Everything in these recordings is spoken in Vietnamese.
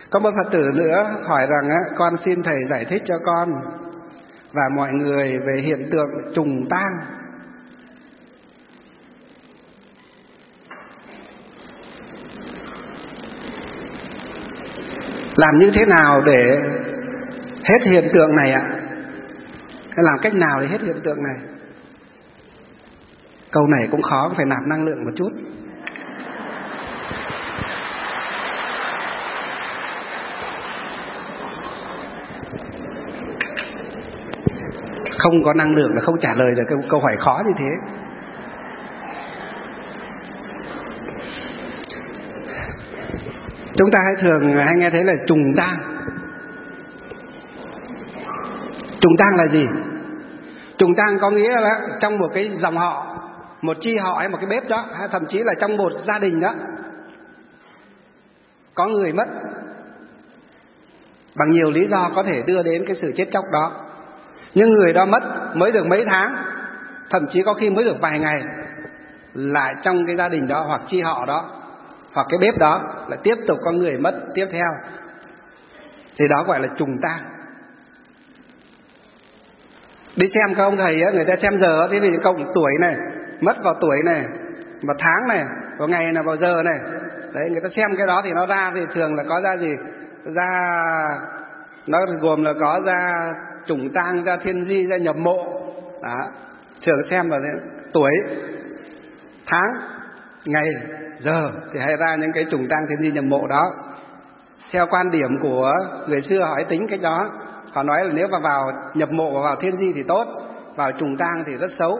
Có một Phật tử nữa hỏi rằng con xin thầy giải thích cho con và mọi người về hiện tượng trùng tang. Làm như thế nào để hết hiện tượng này ạ? Làm cách nào để hết hiện tượng này? Câu này cũng khó, phải nạp năng lượng một chút. Không có năng lượng là không trả lời được câu hỏi khó như thế. Chúng ta thường hay nghe thấy là trùng tang. Trùng tang là gì? Trùng tang có nghĩa là trong một cái dòng họ, một chi họ hay một cái bếp đó, hay thậm chí là trong một gia đình đó, có người mất bằng nhiều lý do có thể đưa đến cái sự chết chóc đó. Nhưng người đó mất mới được mấy tháng, thậm chí có khi mới được vài ngày, lại trong cái gia đình đó hoặc chi họ đó hoặc cái bếp đó lại tiếp tục có người mất tiếp theo, thì đó gọi là trùng tang. Đi xem các ông thầy á, người ta xem giờ, thế vì cộng tuổi này, mất vào tuổi này, vào tháng này, vào ngày này, vào giờ này. Đấy, người ta xem cái đó thì nó ra thì thường là có ra gì? Ra, nó gồm là có ra trùng tang, ra thiên di, ra nhập mộ. Đó, thường xem vào tuổi, tháng, ngày, giờ thì hay ra những cái trùng tang, thiên di, nhập mộ đó. Theo quan điểm của người xưa họ ấy tính cách đó. Họ nói là nếu mà vào nhập mộ và vào thiên di thì tốt, vào trùng tang thì rất xấu.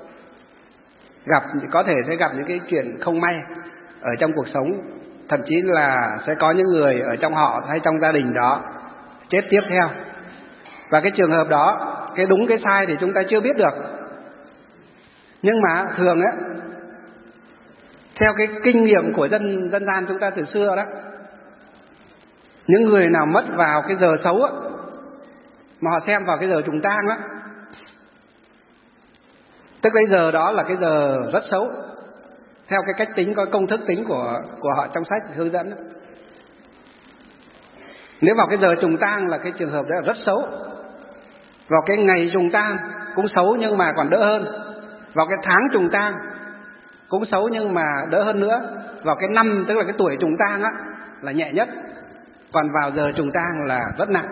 Có thể sẽ gặp những cái chuyện không may ở trong cuộc sống, thậm chí là sẽ có những người ở trong họ hay trong gia đình đó chết tiếp theo. Và cái trường hợp đó, cái đúng cái sai thì chúng ta chưa biết được. Nhưng mà thường á, theo cái kinh nghiệm của dân gian chúng ta từ xưa đó, những người nào mất vào cái giờ xấu á, mà họ xem vào cái giờ trùng tang á, tức cái giờ đó là cái giờ rất xấu, theo cái cách tính, có công thức tính của họ trong sách hướng dẫn đó. Nếu vào cái giờ trùng tang là cái trường hợp đó là rất xấu. Vào cái ngày trùng tang cũng xấu nhưng mà còn đỡ hơn. Vào cái tháng trùng tang cũng xấu nhưng mà đỡ hơn nữa. Vào cái năm, tức là cái tuổi trùng tang á, là nhẹ nhất. Còn vào giờ trùng tang là rất nặng.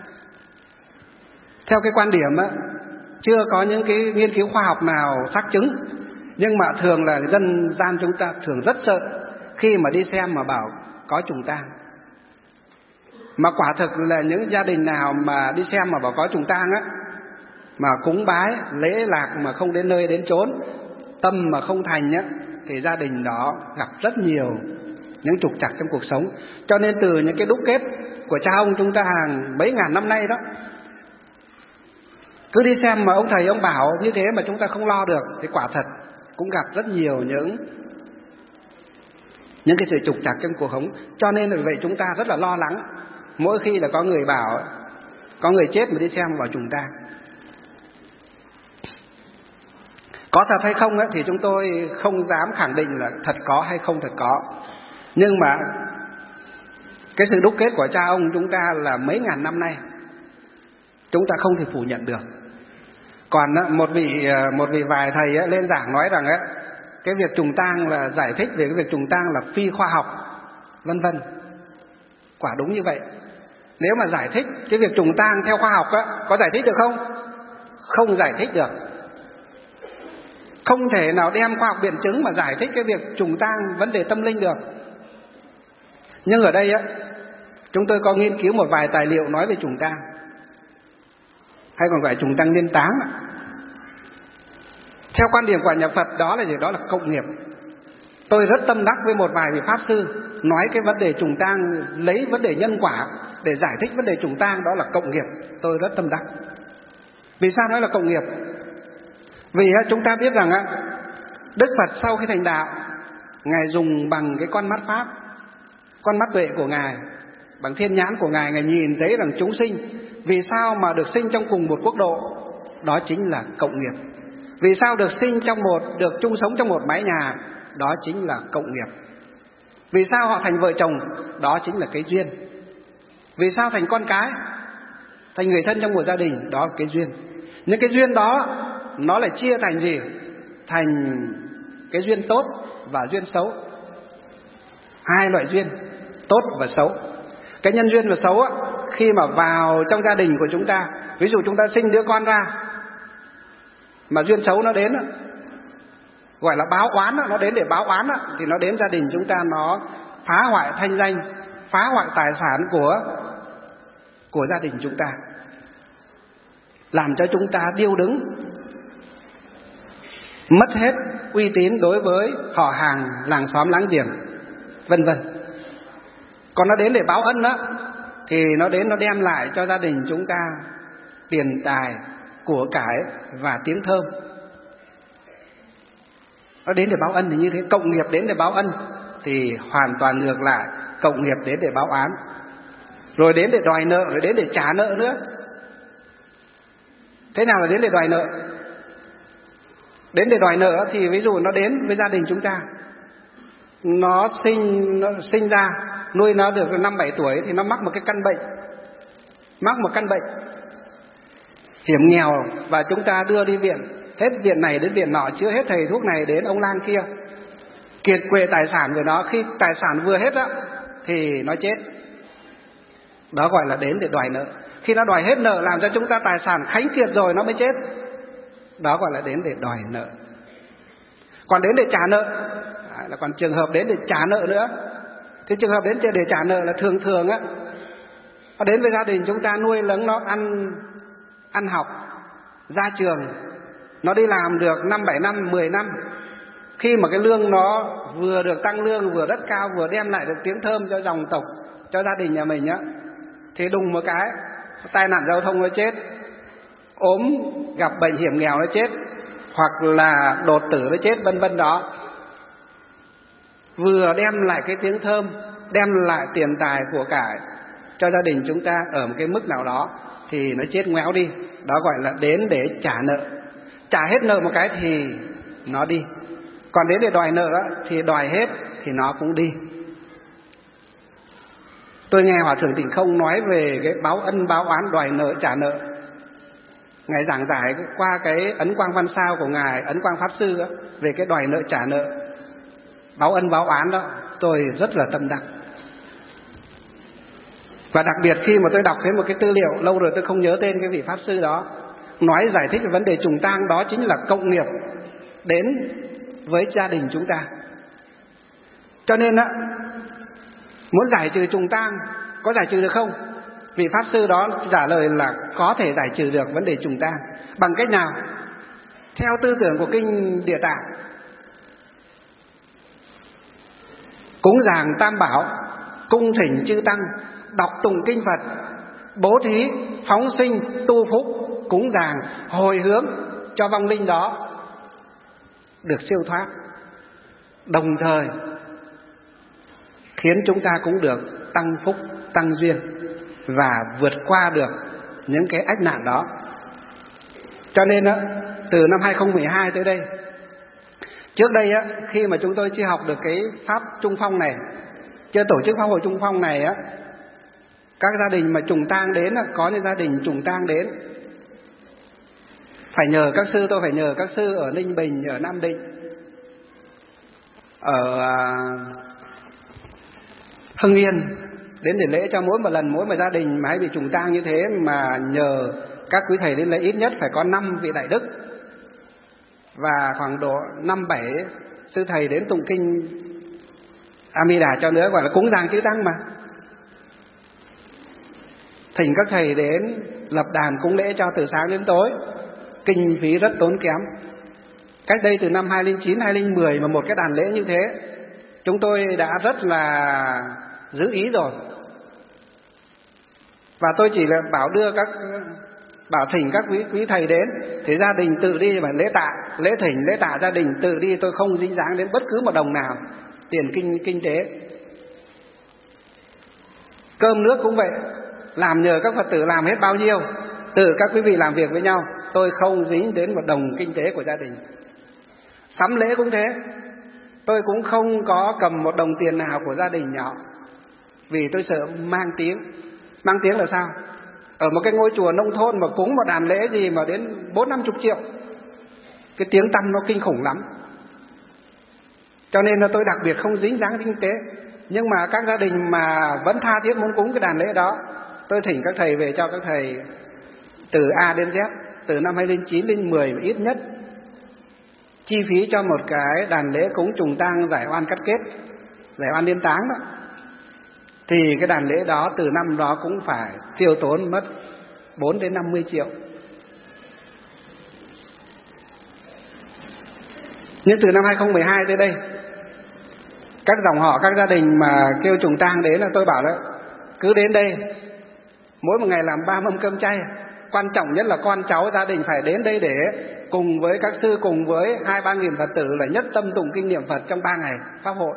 Theo cái quan điểm á, chưa có những cái nghiên cứu khoa học nào xác chứng, nhưng mà thường là dân gian chúng ta thường rất sợ khi mà đi xem mà bảo có trùng tang. Mà quả thực là những gia đình nào mà đi xem mà bảo có trùng tang á, mà cúng bái, lễ lạc mà không đến nơi đến chốn, tâm mà không thành á, thì gia đình đó gặp rất nhiều những trục trặc trong cuộc sống. Cho nên từ những cái đúc kết của cha ông chúng ta hàng mấy ngàn năm nay đó, cứ đi xem mà ông thầy ông bảo như thế mà chúng ta không lo được, thì quả thật cũng gặp rất nhiều những cái sự trục trặc trong cuộc sống. Cho nên vì vậy chúng ta rất là lo lắng mỗi khi là có người bảo có người chết mà đi xem vào trùng tang. Có thật hay không ấy, thì chúng tôi không dám khẳng định là thật có hay không thật có. Nhưng mà cái sự đúc kết của cha ông chúng ta là mấy ngàn năm nay, chúng ta không thể phủ nhận được. Còn một vị vài thầy ấy, lên giảng nói rằng ấy, cái việc trùng tang là giải thích về cái việc trùng tang là phi khoa học, vân vân. Quả đúng như vậy. Nếu mà giải thích cái việc trùng tang theo khoa học á, có giải thích được không? Không giải thích được. Không thể nào đem khoa học biện chứng mà giải thích cái việc trùng tang vấn đề tâm linh được. Nhưng ở đây á, chúng tôi có nghiên cứu một vài tài liệu nói về trùng tang, hay còn gọi trùng tang liên táng. Theo quan điểm của nhà Phật đó là gì? Đó là cộng nghiệp. Tôi rất tâm đắc với một vài vị pháp sư nói cái vấn đề trùng tang, lấy vấn đề nhân quả để giải thích vấn đề trùng tang, đó là cộng nghiệp. Tôi rất tâm đắc. Vì sao nói là cộng nghiệp? Vì chúng ta biết rằng Đức Phật sau khi thành đạo, Ngài dùng bằng cái con mắt Pháp, con mắt tuệ của Ngài, bằng thiên nhãn của Ngài, Ngài nhìn thấy rằng chúng sinh vì sao mà được sinh trong cùng một quốc độ, đó chính là cộng nghiệp. Vì sao được chung sống trong một mái nhà, đó chính là cộng nghiệp. Vì sao họ thành vợ chồng, đó chính là cái duyên. Vì sao thành con cái, thành người thân trong một gia đình? Đó là cái duyên. Những cái duyên đó nó lại chia thành gì? Thành cái duyên tốt và duyên xấu. Hai loại duyên, tốt và xấu. Cái nhân duyên và xấu á, khi mà vào trong gia đình của chúng ta, ví dụ chúng ta sinh đứa con ra mà duyên xấu nó đến, gọi là báo oán, nó đến để báo oán, thì nó đến gia đình chúng ta, nó phá hoại thanh danh, phá hoại tài sản của gia đình chúng ta, làm cho chúng ta điêu đứng, mất hết uy tín đối với họ hàng, làng xóm láng giềng, vân vân. Còn nó đến để báo ân đó, thì nó đến nó đem lại cho gia đình chúng ta tiền tài, của cải và tiếng thơm. Nó đến để báo ân thì như thế. Cộng nghiệp đến để báo ân thì hoàn toàn ngược lại, cộng nghiệp đến để báo án, rồi đến để đòi nợ, rồi đến để trả nợ nữa. Thế nào là đến để đòi nợ? Đến để đòi nợ thì ví dụ nó đến với gia đình chúng ta, nó sinh ra, nuôi nó được 5-7 tuổi thì nó mắc một cái căn bệnh, mắc một căn bệnh hiểm nghèo, và chúng ta đưa đi viện, hết viện này đến viện nọ, chữa hết thầy thuốc này đến ông lang kia, kiệt quệ tài sản của nó. Khi tài sản vừa hết á thì nó chết. Đó gọi là đến để đòi nợ. Khi nó đòi hết nợ, làm cho chúng ta tài sản khánh kiệt rồi nó mới chết. Đó gọi là đến để đòi nợ. Còn đến để trả nợ là còn trường hợp đến để trả nợ nữa. Thì trường hợp đến để trả nợ là thường thường á, nó đến với gia đình chúng ta, nuôi lớn nó ăn học, ra trường, nó đi làm được 5-7 năm, 10 năm. Khi mà cái lương nó vừa được tăng lương, vừa rất cao, vừa đem lại được tiếng thơm cho dòng tộc, cho gia đình nhà mình á, thì đùng một cái tai nạn giao thông nó chết, ốm gặp bệnh hiểm nghèo nó chết, hoặc là đột tử nó chết, vân vân đó. Vừa đem lại cái tiếng thơm, đem lại tiền tài của cải cho gia đình chúng ta ở một cái mức nào đó, thì nó chết ngoéo đi. Đó gọi là đến để trả nợ. Trả hết nợ một cái thì nó đi. Còn đến để đòi nợ đó, thì đòi hết thì nó cũng đi. Tôi nghe Hòa Thượng Tịnh Không nói về cái báo ân, báo oán, đòi nợ, trả nợ. Ngài giảng giải qua cái Ấn Quang Văn Sao của Ngài Ấn Quang Pháp Sư đó, về cái đòi nợ trả nợ, báo ân báo oán đó, tôi rất là tâm đắc. Và đặc biệt khi mà tôi đọc thấy một cái tư liệu, lâu rồi tôi không nhớ tên cái vị Pháp Sư đó, nói giải thích về vấn đề trùng tang, đó chính là cộng nghiệp đến với gia đình chúng ta. Cho nên á, muốn giải trừ trùng tang, có giải trừ được không? Vị Pháp Sư đó trả lời là có thể giải trừ được vấn đề trùng tang. Bằng cách nào? Theo tư tưởng của Kinh Địa Tạng, cúng dường Tam Bảo, cung thỉnh chư Tăng, đọc tụng kinh Phật, bố thí, phóng sinh, tu phúc, cúng dường, hồi hướng cho vong linh đó được siêu thoát, đồng thời khiến chúng ta cũng được tăng phúc, tăng duyên và vượt qua được những cái ách nạn đó. Cho nên á, từ năm 2012 tới đây, trước đây á, khi mà chúng tôi chưa học được cái pháp Trung Phong này, chưa tổ chức pháp hội Trung Phong này á, các gia đình mà trùng tang đến, có những gia đình trùng tang đến, phải nhờ các sư, tôi phải nhờ các sư ở Ninh Bình, ở Nam Định, ở Hưng Yên đến để lễ cho mỗi một lần, mỗi một gia đình mà hay bị trùng tang như thế, mà nhờ các quý thầy đến lễ ít nhất phải có 5 vị đại đức và khoảng độ 5-7 sư thầy đến tụng kinh A Di Đà cho nữa, gọi là cúng dường chư Tăng mà. Thỉnh các thầy đến lập đàn cúng lễ cho từ sáng đến tối, kinh phí rất tốn kém. Cách đây từ năm 2009, 2010 mà một cái đàn lễ như thế, chúng tôi đã rất là giữ ý rồi. Và tôi chỉ là bảo thỉnh các quý thầy đến, thì gia đình tự đi mà lễ tạ, lễ thỉnh, lễ tạ gia đình tự đi, tôi không dính dáng đến bất cứ một đồng nào tiền kinh tế. Cơm nước cũng vậy, làm nhờ các Phật tử làm hết bao nhiêu, từ các quý vị làm việc với nhau, tôi không dính đến một đồng kinh tế của gia đình. Sắm lễ cũng thế, tôi cũng không có cầm một đồng tiền nào của gia đình nhỏ, vì tôi sợ mang tiếng. Mang tiếng là sao? Ở một cái ngôi chùa nông thôn mà cúng một đàn lễ gì mà đến 40-50 triệu, cái tiếng tăm nó kinh khủng lắm. Cho nên là tôi đặc biệt không dính dáng kinh tế. Nhưng mà các gia đình mà vẫn tha thiết muốn cúng cái đàn lễ đó, tôi thỉnh các thầy về cho các thầy từ A đến Z, từ năm 2009 đến 10 ít nhất, chi phí cho một cái đàn lễ cúng trùng tang giải oan cắt kết, giải oan liên táng đó, thì cái đàn lễ đó từ năm đó cũng phải tiêu tốn mất 4 đến 50 triệu. Nhưng từ năm 2012 tới đây, các dòng họ, các gia đình mà kêu trùng tang đến là tôi bảo đó, cứ đến đây mỗi một ngày làm 3 mâm cơm chay. Quan trọng nhất là con cháu gia đình phải đến đây để cùng với các sư, cùng với 2-3 nghìn Phật tử là nhất tâm tụng kinh niệm Phật trong 3 ngày pháp hội.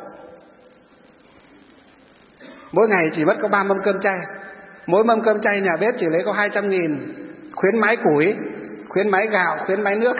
Mỗi ngày chỉ mất có 3 mâm cơm chay. Mỗi mâm cơm chay nhà bếp chỉ lấy có 200.000, khuyến mái củi, khuyến mái gạo, khuyến mái nước.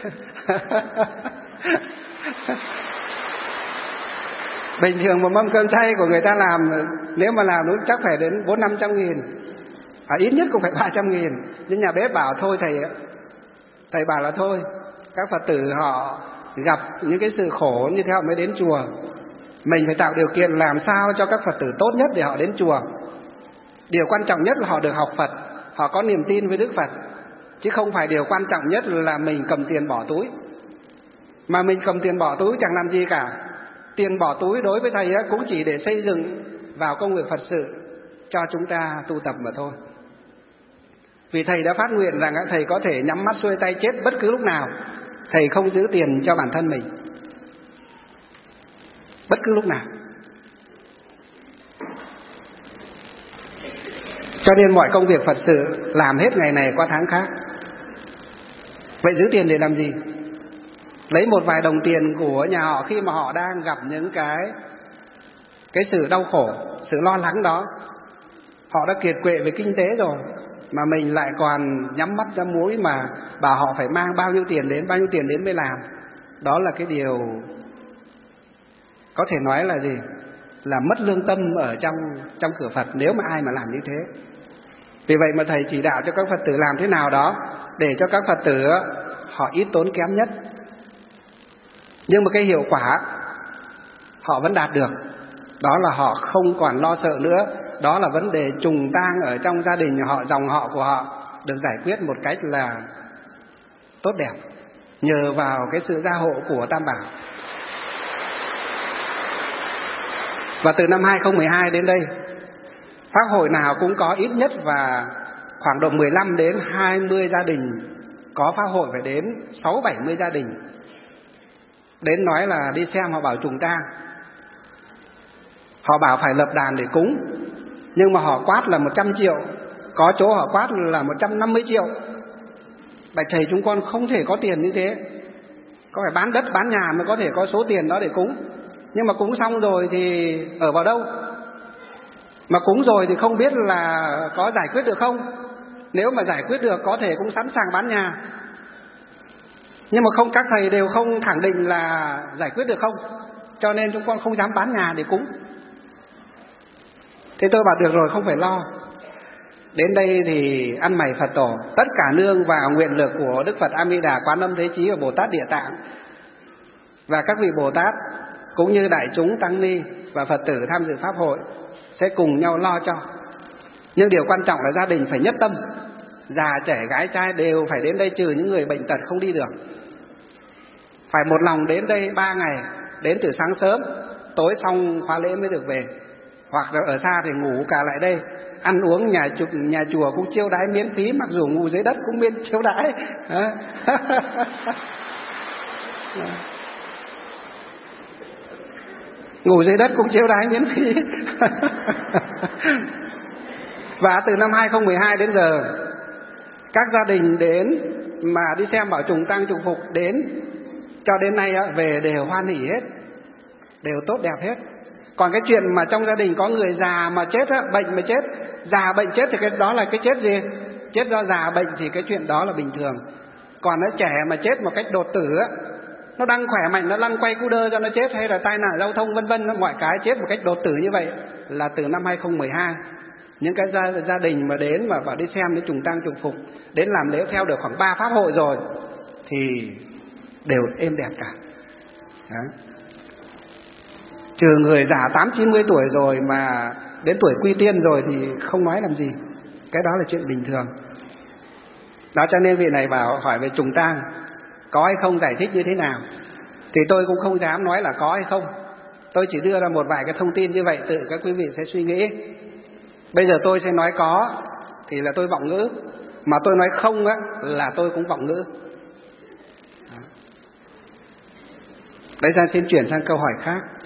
Bình thường một mâm cơm chay của người ta làm, nếu mà làm đúng chắc phải đến 400-500 nghìn, ít nhất cũng phải 300 nghìn. Nhưng nhà bếp bảo thôi thầy bảo là thôi, các Phật tử họ gặp những cái sự khổ như thế họ mới đến chùa. Mình phải tạo điều kiện làm sao cho các Phật tử tốt nhất để họ đến chùa. Điều quan trọng nhất là họ được học Phật, họ có niềm tin với Đức Phật, chứ không phải điều quan trọng nhất là mình cầm tiền bỏ túi. Mà mình cầm tiền bỏ túi chẳng làm gì cả. Tiền bỏ túi đối với thầy cũng chỉ để xây dựng vào công việc Phật sự cho chúng ta tu tập mà thôi. Vì thầy đã phát nguyện rằng thầy có thể nhắm mắt xuôi tay chết bất cứ lúc nào, thầy không giữ tiền cho bản thân mình bất cứ lúc nào. Cho nên mọi công việc Phật sự làm hết ngày này qua tháng khác. Vậy giữ tiền để làm gì? Lấy một vài đồng tiền của nhà họ khi mà họ đang gặp những cái sự đau khổ, sự lo lắng đó. Họ đã kiệt quệ về kinh tế rồi, mà mình lại còn nhắm mắt nhắm mũi mà bảo họ phải mang bao nhiêu tiền đến mới làm. Đó là cái điều có thể nói là gì? Là mất lương tâm ở trong cửa Phật nếu mà ai mà làm như thế. Vì vậy mà thầy chỉ đạo cho các Phật tử làm thế nào đó để cho các Phật tử họ ít tốn kém nhất. Nhưng mà cái hiệu quả họ vẫn đạt được. Đó là họ không còn lo sợ nữa. Đó là vấn đề trùng tang ở trong gia đình họ, dòng họ của họ được giải quyết một cách là tốt đẹp, nhờ vào cái sự gia hộ của Tam Bảo. Và từ năm 2012 đến đây, pháp hội nào cũng có ít nhất và khoảng độ 15 đến 20 gia đình có pháp hội, phải đến 60-70 gia đình đến nói là đi xem, họ bảo trùng tang. Họ bảo phải lập đàn để cúng, nhưng mà họ quát là 100 triệu, có chỗ họ quát là 150 triệu. Bạch thầy, chúng con không thể có tiền như thế, có phải bán đất bán nhà mới có thể có số tiền đó để cúng. Nhưng mà cúng xong rồi thì ở vào đâu? Mà cúng rồi thì không biết là có giải quyết được không. Nếu mà giải quyết được có thể cũng sẵn sàng bán nhà, nhưng mà không, các thầy đều không khẳng định là giải quyết được không, cho nên chúng con không dám bán nhà để cúng. Thế tôi bảo được rồi, không phải lo. Đến đây thì ăn mày Phật tổ, tất cả nương vào nguyện lực của Đức Phật A Di Đà, Quán Âm Thế Chí và Bồ Tát Địa Tạng. Và các vị Bồ Tát cũng như đại chúng tăng ni và Phật tử tham dự pháp hội sẽ cùng nhau lo cho. Nhưng điều quan trọng là gia đình phải nhất tâm, già trẻ gái trai đều phải đến đây, trừ những người bệnh tật không đi được. Phải một lòng đến đây 3 ngày, đến từ sáng sớm, tối xong khóa lễ mới được về. Hoặc là ở xa thì ngủ cả lại đây. Ăn uống nhà chùa cũng chiêu đãi miễn phí, mặc dù ngủ dưới đất cũng miễn chiêu đãi. Ngủ dưới đất cũng chiêu đãi miễn phí. Và từ năm 2012 đến giờ, các gia đình đến mà đi xem bảo trùng tang trùng phục đến cho đến nay về đều hoan hỉ hết, đều tốt đẹp hết. Còn cái chuyện mà trong gia đình có người già mà chết, bệnh mà chết, già bệnh chết thì cái đó là cái chết gì? Chết do già bệnh thì cái chuyện đó là bình thường. Còn nó trẻ mà chết một cách đột tử, nó đang khỏe mạnh, nó lăn quay cu đơ cho nó chết, hay là tai nạn giao thông vân vân, mọi cái chết một cách đột tử như vậy là từ năm 2012. Những cái gia đình mà đến mà vào đi xem đến trùng tang trùng phục, đến làm lễ theo được khoảng 3 pháp hội rồi thì đều êm đẹp cả. Đó. Trừ người già 80-90 tuổi rồi mà đến tuổi quy tiên rồi thì không nói làm gì. Cái đó là chuyện bình thường. Đó, cho nên vị này bảo hỏi về trùng tang có hay không, giải thích như thế nào, thì tôi cũng không dám nói là có hay không. Tôi chỉ đưa ra một vài cái thông tin như vậy, tự các quý vị sẽ suy nghĩ. Bây giờ tôi sẽ nói có thì là tôi vọng ngữ, mà tôi nói không á là tôi cũng vọng ngữ. Đấy, ra xin chuyển sang câu hỏi khác.